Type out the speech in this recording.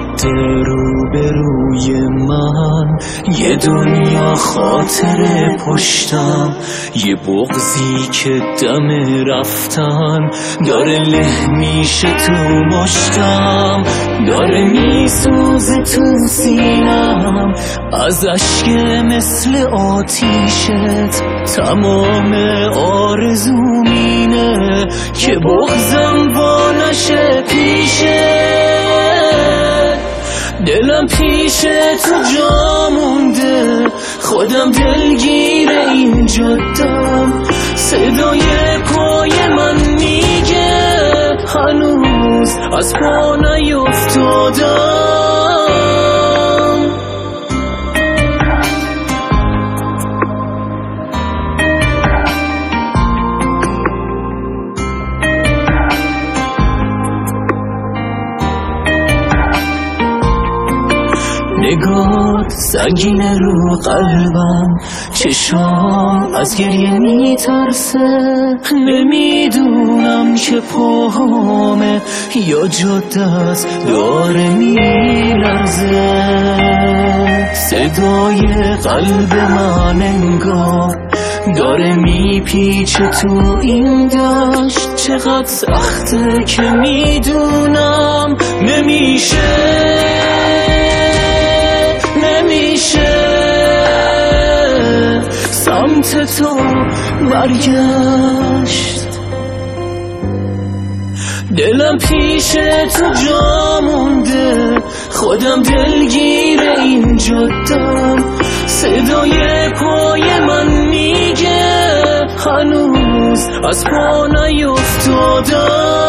جاده روبروی من، یه دنیا خاطره پشتم، یه بغضی که دم رفتن داره له میشه تو مشتم، داره میسوزه تو سینم از اشک مثل آتیشت. تمام آرزوم اینه که بغضم وا نشه پیشه، دلم پیشه تو جا مونده، خودم دلگیر این جادم. صدای پای من میگه هنوز از پا نیفتادم. نگات سنگینه رو قلبم، چشام از گریه میترسه، نمیدونم که پاهامه یا جادت داره میلرزه. صدای قلب من انگار داره میپیچه تو این دشت، چقدر سخته که میدونم نمیشه سمت تو برگشت. دلم پیشه تو جا مونده، خودم دلگیر این جادم. صدای پای من میگه هنوز از پا نیفتادم.